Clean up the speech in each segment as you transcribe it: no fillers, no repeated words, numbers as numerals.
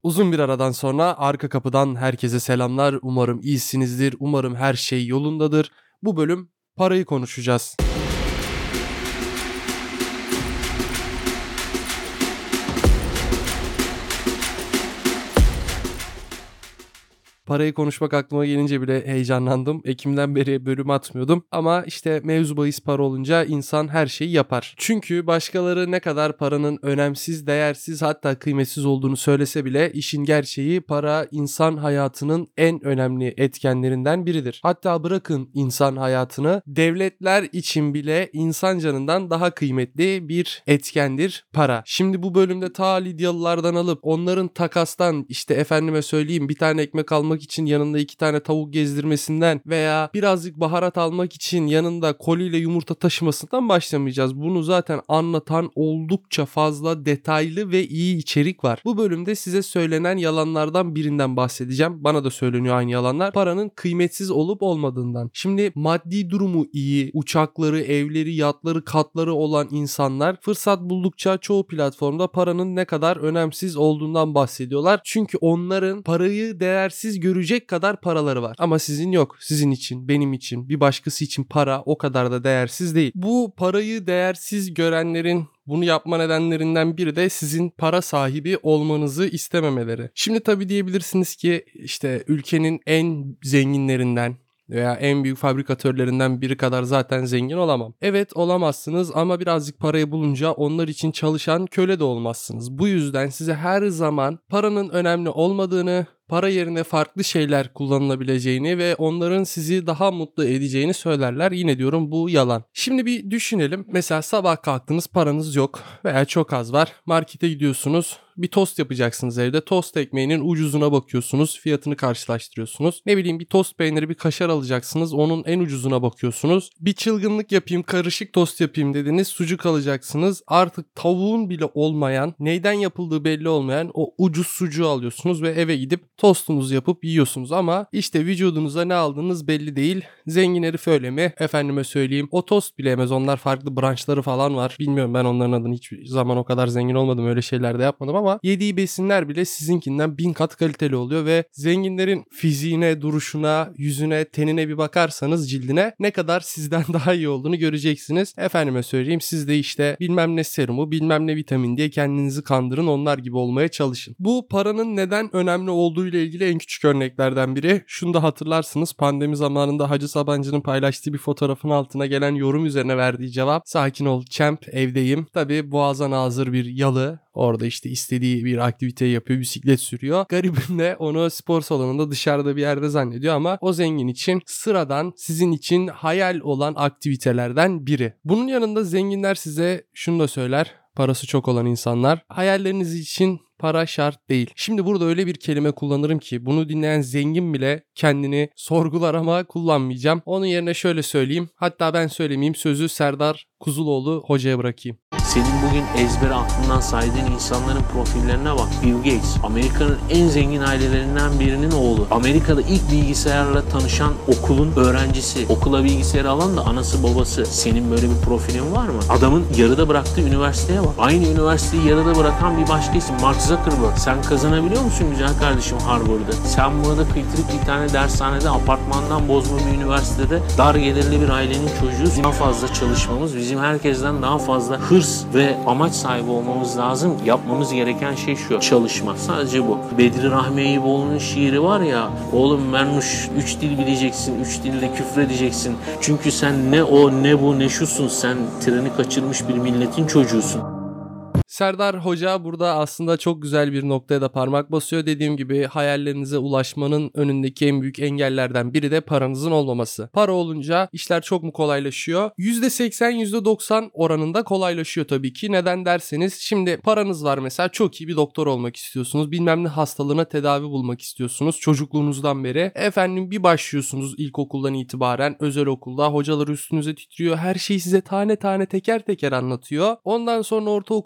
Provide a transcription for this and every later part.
Uzun bir aradan sonra arka kapıdan herkese selamlar. Umarım iyisinizdir. Umarım her şey yolundadır. Bu bölüm parayı konuşacağız. Parayı konuşmak aklıma gelince bile heyecanlandım. Ekim'den beri bölüm atmıyordum. Ama işte mevzu bahis para olunca insan her şeyi yapar. Çünkü başkaları ne kadar paranın önemsiz, değersiz hatta kıymetsiz olduğunu söylese bile işin gerçeği para insan hayatının en önemli etkenlerinden biridir. Hatta bırakın insan hayatını, devletler için bile insan canından daha kıymetli bir etkendir para. Şimdi bu bölümde ta Lidyalılardan alıp onların takastan işte efendime söyleyeyim bir tane ekmek almak için yanında 2 tane tavuk gezdirmesinden veya birazcık baharat almak için yanında koliyle yumurta taşımasından başlamayacağız. Bunu zaten anlatan oldukça fazla detaylı ve iyi içerik var. Bu bölümde size söylenen yalanlardan birinden bahsedeceğim. Bana da söyleniyor aynı yalanlar. Paranın kıymetsiz olup olmadığından. Şimdi maddi durumu iyi, uçakları, evleri, yatları, katları olan insanlar fırsat buldukça çoğu platformda paranın ne kadar önemsiz olduğundan bahsediyorlar. Çünkü onların parayı değersiz görecek kadar paraları var. Ama sizin yok. Sizin için, benim için, bir başkası için para o kadar da değersiz değil. Bu parayı değersiz görenlerin bunu yapma nedenlerinden biri de sizin para sahibi olmanızı istememeleri. Şimdi tabii diyebilirsiniz ki işte ülkenin en zenginlerinden veya en büyük fabrikatörlerinden biri kadar zaten zengin olamam. Evet olamazsınız ama birazcık parayı bulunca onlar için çalışan köle de olmazsınız. Bu yüzden size her zaman paranın önemli olmadığını, para yerine farklı şeyler kullanılabileceğini ve onların sizi daha mutlu edeceğini söylerler. Yine diyorum bu yalan. Şimdi bir düşünelim. Mesela sabah kalktınız paranız yok veya çok az var. Markete gidiyorsunuz. Bir tost yapacaksınız evde. Tost ekmeğinin ucuzuna bakıyorsunuz. Fiyatını karşılaştırıyorsunuz. Ne bileyim bir tost peyniri bir kaşar alacaksınız. Onun en ucuzuna bakıyorsunuz. Bir çılgınlık yapayım karışık tost yapayım dediniz. Sucuk alacaksınız. Artık tavuğun bile olmayan neyden yapıldığı belli olmayan o ucuz sucuğu alıyorsunuz ve eve gidip tostunuzu yapıp yiyorsunuz ama işte vücudunuza ne aldığınız belli değil. Zengin herif öyle mi? Efendime söyleyeyim o tost bile yemez. Onlar farklı branşları falan var. Bilmiyorum ben onların adını hiçbir zaman o kadar zengin olmadım. Öyle şeyler de yapmadım ama yediği besinler bile sizinkinden 1000 kat kaliteli oluyor ve zenginlerin fiziğine, duruşuna, yüzüne, tenine bir bakarsanız cildine ne kadar sizden daha iyi olduğunu göreceksiniz. Efendime söyleyeyim siz de işte bilmem ne serumu, bilmem ne vitamin diye kendinizi kandırın onlar gibi olmaya çalışın. Bu paranın neden önemli olduğu ile ilgili en küçük örneklerden biri. Şunu da hatırlarsınız pandemi zamanında Hacı Sabancı'nın paylaştığı bir fotoğrafın altına gelen yorum üzerine verdiği cevap sakin ol champ evdeyim. Tabi boğaza nazır bir yalı orada işte istediği bir aktivite yapıyor bisiklet sürüyor. Garibim de onu spor salonunda dışarıda bir yerde zannediyor ama o zengin için sıradan sizin için hayal olan aktivitelerden biri. Bunun yanında zenginler size şunu da söyler. Parası çok olan insanlar hayalleriniz için para şart değil. Şimdi burada öyle bir kelime kullanırım ki bunu dinleyen zengin bile kendini sorgular ama kullanmayacağım. Onun yerine şöyle söyleyeyim. Hatta ben söylemeyeyim sözü Serdar Kuzuloğlu hocaya bırakayım. Senin bugün ezbere aklından saydığın insanların profillerine bak. Bill Gates, Amerika'nın en zengin ailelerinden birinin oğlu. Amerika'da ilk bilgisayarla tanışan okulun öğrencisi. Okula bilgisayarı alan da anası babası. Senin böyle bir profilin var mı? Adamın yarıda bıraktığı üniversiteye bak. Aynı üniversiteyi yarıda bırakan bir başka isim Mark Zuckerberg. Sen kazanabiliyor musun güzel kardeşim Harvard'da? Sen burada kıytırık bir tane dershanede, apartmandan bozma bir üniversitede dar gelirli bir ailenin çocuğu. Daha fazla çalışmamız, bizim herkesten daha fazla hırs ve amaç sahibi olmamız lazım. Yapmamız gereken şey şu. Çalışma. Sadece bu. Bedri Rahmi Eyüboğlu'nun şiiri var ya. Oğlum Mernuş 3 dil bileceksin. 3 dilde küfredeceksin. Çünkü sen ne o ne bu ne şusun. Sen treni kaçırmış bir milletin çocuğusun. Serdar Hoca burada aslında çok güzel bir noktaya da parmak basıyor. Dediğim gibi hayallerinize ulaşmanın önündeki en büyük engellerden biri de paranızın olmaması. Para olunca işler çok mu kolaylaşıyor? %80, %90 oranında kolaylaşıyor tabii ki. Neden derseniz şimdi paranız var mesela çok iyi bir doktor olmak istiyorsunuz. Bilmem ne hastalığına tedavi bulmak istiyorsunuz çocukluğunuzdan beri. Efendim bir başlıyorsunuz ilkokuldan itibaren özel okulda hocalar üstünüze titriyor. Her şeyi size tane tane teker teker anlatıyor. Ondan sonra ortaokulda aynı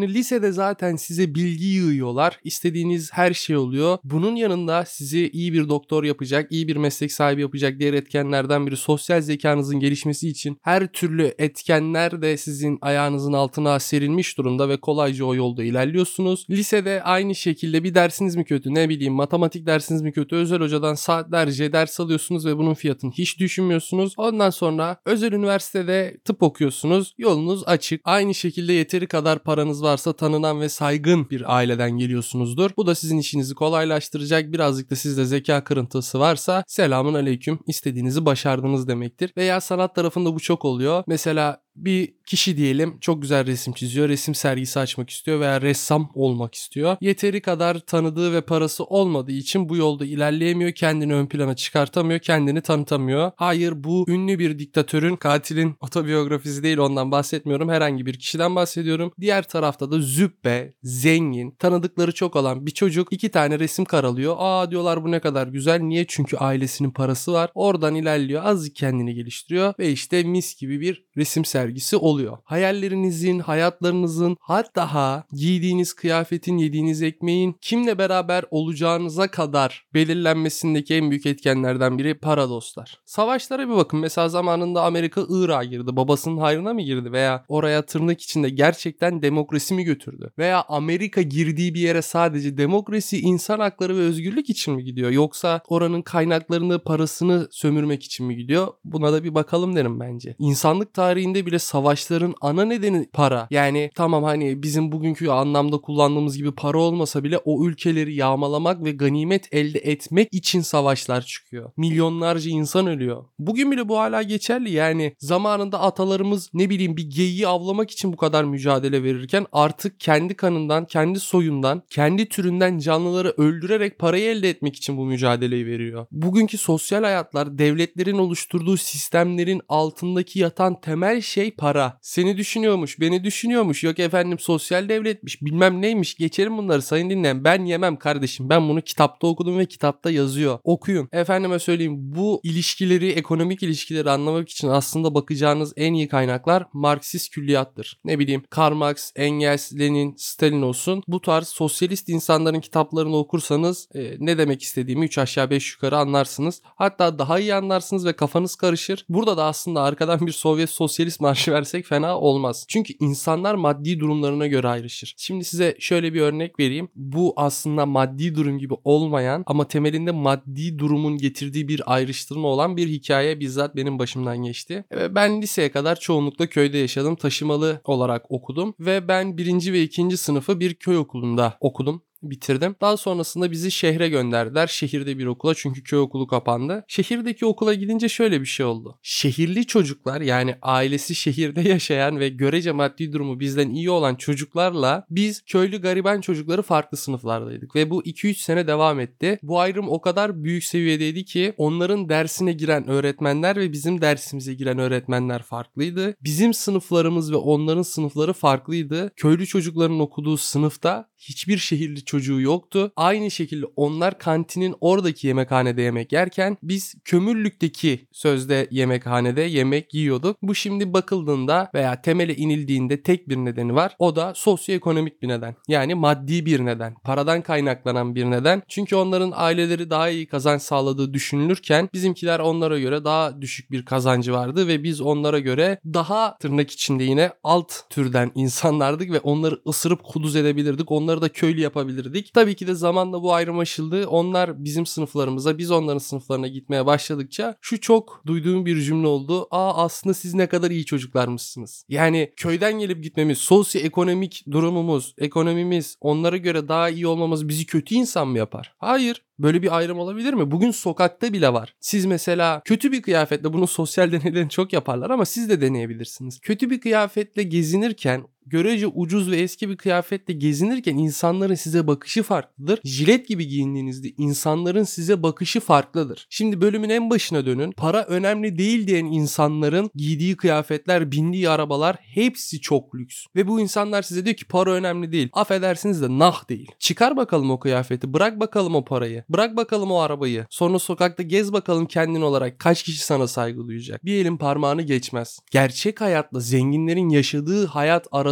Yani lisede zaten size bilgi yığıyorlar. İstediğiniz her şey oluyor. Bunun yanında sizi iyi bir doktor yapacak, iyi bir meslek sahibi yapacak diğer etkenlerden biri sosyal zekanızın gelişmesi için her türlü etkenler de sizin ayağınızın altına serilmiş durumda ve kolayca o yolda ilerliyorsunuz. Lisede aynı şekilde bir dersiniz mi kötü, ne bileyim matematik dersiniz mi kötü, özel hocadan saatlerce ders alıyorsunuz ve bunun fiyatını hiç düşünmüyorsunuz. Ondan sonra özel üniversitede tıp okuyorsunuz. Yolunuz açık. Aynı şekilde yeteri kadar paranız varsa tanınan ve saygın bir aileden geliyorsunuzdur. Bu da sizin işinizi kolaylaştıracak. Birazcık da sizde zeka kırıntısı varsa selamun aleyküm, istediğinizi başardınız demektir. Veya sanat tarafında bu çok oluyor. Mesela bir kişi diyelim çok güzel resim çiziyor, resim sergisi açmak istiyor veya ressam olmak istiyor. Yeteri kadar tanıdığı ve parası olmadığı için bu yolda ilerleyemiyor, kendini ön plana çıkartamıyor, kendini tanıtamıyor. Hayır, bu ünlü bir diktatörün, katilin otobiyografisi değil, ondan bahsetmiyorum. Herhangi bir kişiden bahsediyorum. Diğer tarafta da züppe, zengin, tanıdıkları çok olan bir çocuk 2 tane resim karalıyor. Aa diyorlar, bu ne kadar güzel. Niye? Çünkü ailesinin parası var. Oradan ilerliyor, azıcık kendini geliştiriyor ve işte mis gibi bir resim sergisi oluyor. Hayallerinizin, hayatlarınızın, hatta giydiğiniz kıyafetin, yediğiniz ekmeğin kimle beraber olacağınıza kadar belirlenmesindeki en büyük etkenlerden biri para dostlar. Savaşlara bir bakın. Mesela zamanında Amerika Irak'a girdi. Babasının hayrına mı girdi? Veya oraya tırnak içinde gerçekten demokrasi mi götürdü? Veya Amerika girdiği bir yere sadece demokrasi, insan hakları ve özgürlük için mi gidiyor? Yoksa oranın kaynaklarını, parasını sömürmek için mi gidiyor? Buna da bir bakalım derim bence. İnsanlık tarihinde bile savaşların ana nedeni para. Yani tamam, hani bizim bugünkü anlamda kullandığımız gibi para olmasa bile o ülkeleri yağmalamak ve ganimet elde etmek için savaşlar çıkıyor. Milyonlarca insan ölüyor. Bugün bile bu hala geçerli. Yani zamanında atalarımız ne bileyim bir geyiği avlamak için bu kadar mücadele verirken artık kendi kanından, kendi soyundan, kendi türünden canlıları öldürerek parayı elde etmek için bu mücadeleyi veriyor. Bugünkü sosyal hayatlar, devletlerin oluşturduğu sistemlerin altındaki yatan temel şey para. Seni düşünüyormuş, beni düşünüyormuş. Yok efendim sosyal devletmiş, bilmem neymiş. Geçelim bunları sayın dinleyen. Ben yemem kardeşim. Ben bunu kitapta okudum ve kitapta yazıyor. Okuyun. Efendime söyleyeyim, bu ilişkileri, ekonomik ilişkileri anlamak için aslında bakacağınız en iyi kaynaklar Marksist külliyattır. Ne bileyim Karl Marx, Engels, Lenin, Stalin olsun. Bu tarz sosyalist insanların kitaplarını okursanız ne demek istediğimi 3 aşağı 5 yukarı anlarsınız. Hatta daha iyi anlarsınız ve kafanız karışır. Burada da aslında arkadan bir Sovyet sosyalist marşı versek fena olmaz. Çünkü insanlar maddi durumlarına göre ayrışır. Şimdi size şöyle bir örnek vereyim. Bu aslında maddi durum gibi olmayan ama temelinde maddi durumun getirdiği bir ayrıştırma olan bir hikaye bizzat benim başımdan geçti. Ben liseye kadar çoğunlukla köyde yaşadım. Taşımalı olarak okudum ve ben 1. ve 2. sınıfı bir köy okulunda okudum. Bitirdim. Daha sonrasında bizi şehre gönderdiler. Şehirde bir okula, çünkü köy okulu kapandı. Şehirdeki okula gidince şöyle bir şey oldu. Şehirli çocuklar, yani ailesi şehirde yaşayan ve görece maddi durumu bizden iyi olan çocuklarla biz köylü gariban çocukları farklı sınıflardaydık. Ve bu 2-3 sene devam etti. Bu ayrım o kadar büyük seviyedeydi ki onların dersine giren öğretmenler ve bizim dersimize giren öğretmenler farklıydı. Bizim sınıflarımız ve onların sınıfları farklıydı. Köylü çocukların okuduğu sınıfta hiçbir şehirli çocuğu yoktu. Aynı şekilde onlar kantinin oradaki yemekhanede yemek yerken biz kömürlükteki sözde yemekhanede yemek yiyorduk. Bu şimdi bakıldığında veya temele inildiğinde tek bir nedeni var. O da sosyoekonomik bir neden. Yani maddi bir neden. Paradan kaynaklanan bir neden. Çünkü onların aileleri daha iyi kazanç sağladığı düşünülürken bizimkiler onlara göre daha düşük bir kazancı vardı ve biz onlara göre daha tırnak içinde yine alt türden insanlardık ve onları ısırıp kuduz edebilirdik. Onları da köylü yapabilirdik. Tabii ki de zamanla bu ayrım aşıldı. Onlar bizim sınıflarımıza, biz onların sınıflarına gitmeye başladıkça şu çok duyduğum bir cümle oldu. Aslında siz ne kadar iyi çocuklarmışsınız. Yani köyden gelip gitmemiz, sosyoekonomik durumumuz, ekonomimiz, onlara göre daha iyi olmamız bizi kötü insan mı yapar? Hayır. Böyle bir ayrım olabilir mi? Bugün sokakta bile var. Siz mesela kötü bir kıyafetle, bunu sosyal deneylerini çok yaparlar ama siz de deneyebilirsiniz. Kötü bir kıyafetle gezinirken, görece ucuz ve eski bir kıyafetle gezinirken insanların size bakışı farklıdır. Jilet gibi giyindiğinizde insanların size bakışı farklıdır. Şimdi bölümün en başına dönün. Para önemli değil diyen insanların giydiği kıyafetler, bindiği arabalar hepsi çok lüks. Ve bu insanlar size diyor ki para önemli değil. Affedersiniz de nah değil. Çıkar bakalım o kıyafeti. Bırak bakalım o parayı. Bırak bakalım o arabayı. Sonra sokakta gez bakalım kendin olarak. Kaç kişi sana saygı duyacak? Bir elin parmağını geçmez. Gerçek hayatla zenginlerin yaşadığı hayat arasında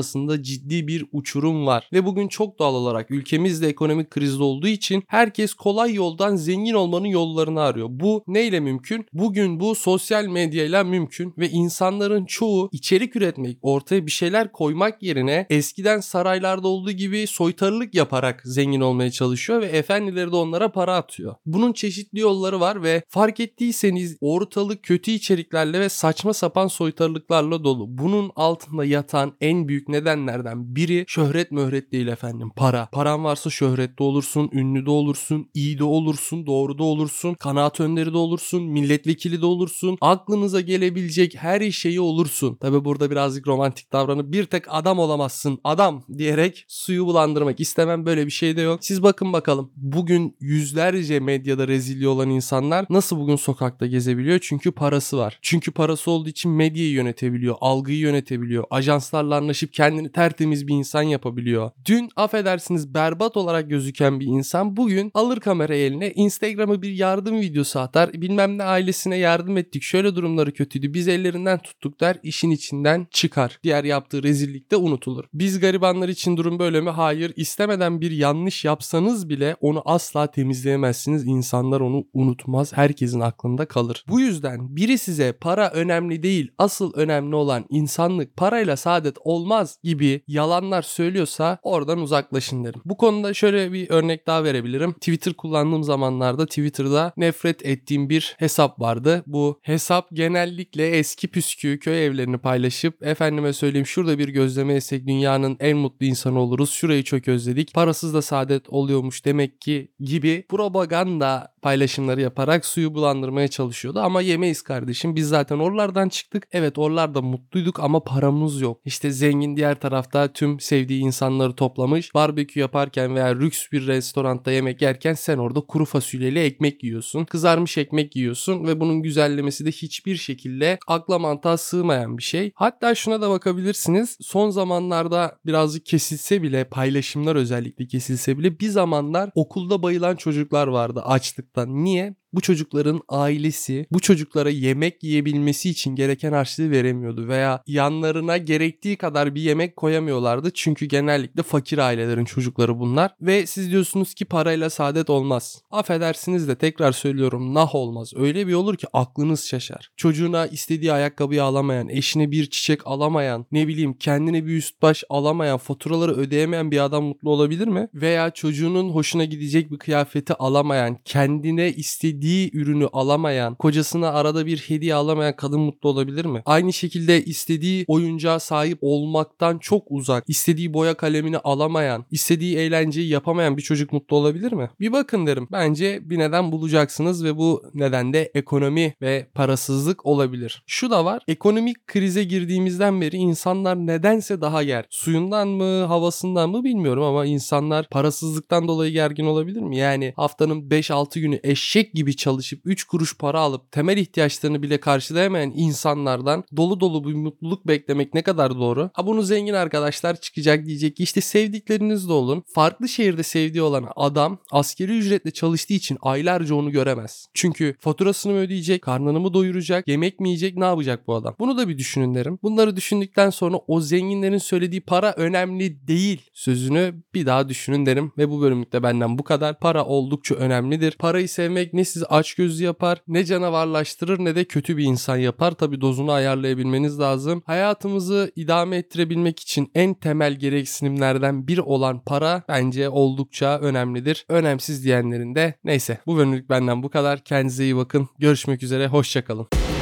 arasında ciddi bir uçurum var. Ve bugün çok doğal olarak ülkemiz de ekonomik krizde olduğu için herkes kolay yoldan zengin olmanın yollarını arıyor. Bu neyle mümkün? Bugün bu sosyal medyayla mümkün ve insanların çoğu içerik üretmek, ortaya bir şeyler koymak yerine eskiden saraylarda olduğu gibi soytarılık yaparak zengin olmaya çalışıyor ve efendileri de onlara para atıyor. Bunun çeşitli yolları var ve fark ettiyseniz ortalık kötü içeriklerle ve saçma sapan soytarılıklarla dolu. Bunun altında yatan en büyük nedenlerden biri şöhret möhret değil efendim. Para. Paran varsa şöhretli olursun, ünlü de olursun, iyi de olursun, doğru da olursun, kanaat önderi de olursun, milletvekili de olursun. Aklınıza gelebilecek her şeyi olursun. Tabi burada birazcık romantik davranıp bir tek adam olamazsın adam diyerek suyu bulandırmak istemem, böyle bir şey de yok. Siz bakın bakalım bugün yüzlerce medyada rezilliği olan insanlar nasıl bugün sokakta gezebiliyor? Çünkü parası var. Çünkü parası olduğu için medyayı yönetebiliyor, algıyı yönetebiliyor, ajanslarla anlaşıp kendini tertemiz bir insan yapabiliyor. Dün affedersiniz berbat olarak gözüken bir insan bugün alır kamerayı eline, Instagram'a bir yardım videosu atar, bilmem ne ailesine yardım ettik, şöyle durumları kötüydü, biz ellerinden tuttuk der, işin içinden çıkar. Diğer yaptığı rezillik de unutulur. Biz garibanlar için durum böyle mi? Hayır. İstemeden bir yanlış yapsanız bile onu asla temizleyemezsiniz. İnsanlar onu unutmaz. Herkesin aklında kalır. Bu yüzden biri size para önemli değil, asıl önemli olan insanlık, parayla saadet olmaz gibi yalanlar söylüyorsa oradan uzaklaşın derim. Bu konuda şöyle bir örnek daha verebilirim. Twitter kullandığım zamanlarda Twitter'da nefret ettiğim bir hesap vardı. Bu hesap genellikle eski püskü köy evlerini paylaşıp efendime söyleyeyim şurada bir gözleme yesek dünyanın en mutlu insanı oluruz, şurayı çok özledik, parasız da saadet oluyormuş demek ki gibi propaganda paylaşımları yaparak suyu bulandırmaya çalışıyordu. Ama yemeyiz kardeşim, biz zaten oralardan çıktık. Evet, oralarda mutluyduk ama paramız yok. İşte zengin diğer tarafta tüm sevdiği insanları toplamış, barbekü yaparken veya lüks bir restoranda yemek yerken sen orada kuru fasulyeyle ekmek yiyorsun, kızarmış ekmek yiyorsun ve bunun güzellemesi de hiçbir şekilde akla mantığa sığmayan bir şey. Hatta şuna da bakabilirsiniz, son zamanlarda birazcık kesilse bile, paylaşımlar özellikle kesilse bile, bir zamanlar okulda bayılan çocuklar vardı açlıktan. Niye? Bu çocukların ailesi bu çocuklara yemek yiyebilmesi için gereken harçlığı veremiyordu veya yanlarına gerektiği kadar bir yemek koyamıyorlardı. Çünkü genellikle fakir ailelerin çocukları bunlar ve siz diyorsunuz ki parayla saadet olmaz. Affedersiniz de tekrar söylüyorum, nah olmaz. Öyle bir olur ki aklınız şaşar. Çocuğuna istediği ayakkabıyı alamayan, eşine bir çiçek alamayan, ne bileyim kendine bir üst baş alamayan, faturaları ödeyemeyen bir adam mutlu olabilir mi? Veya çocuğunun hoşuna gidecek bir kıyafeti alamayan, kendine istediği ürünü alamayan, kocasına arada bir hediye alamayan kadın mutlu olabilir mi? Aynı şekilde istediği oyuncağa sahip olmaktan çok uzak, istediği boya kalemini alamayan, istediği eğlenceyi yapamayan bir çocuk mutlu olabilir mi? Bir bakın derim. Bence bir neden bulacaksınız ve bu neden de ekonomi ve parasızlık olabilir. Şu da var, ekonomik krize girdiğimizden beri insanlar nedense daha gergin. Suyundan mı, havasından mı bilmiyorum ama insanlar parasızlıktan dolayı gergin olabilir mi? Yani haftanın 5-6 günü eşek gibi çalışıp 3 kuruş para alıp temel ihtiyaçlarını bile karşılayamayan insanlardan dolu dolu bir mutluluk beklemek ne kadar doğru? Bunu zengin arkadaşlar çıkacak, diyecek ki işte sevdikleriniz de olun. Farklı şehirde sevdiği olan adam asgari ücretle çalıştığı için aylarca onu göremez. Çünkü faturasını mı ödeyecek, karnını mı doyuracak, yemek mi yiyecek, ne yapacak bu adam? Bunu da bir düşünün derim. Bunları düşündükten sonra o zenginlerin söylediği para önemli değil sözünü bir daha düşünün derim ve bu bölümlükte benden bu kadar. Para oldukça önemlidir. Parayı sevmek ne sizi açgözlü yapar, ne canavarlaştırır, ne de kötü bir insan yapar. Tabii dozunu ayarlayabilmeniz lazım. Hayatımızı idame ettirebilmek için en temel gereksinimlerden biri olan para bence oldukça önemlidir. Önemsiz diyenlerin de neyse. Bu bölümlük benden bu kadar. Kendinize iyi bakın. Görüşmek üzere. Hoşça kalın.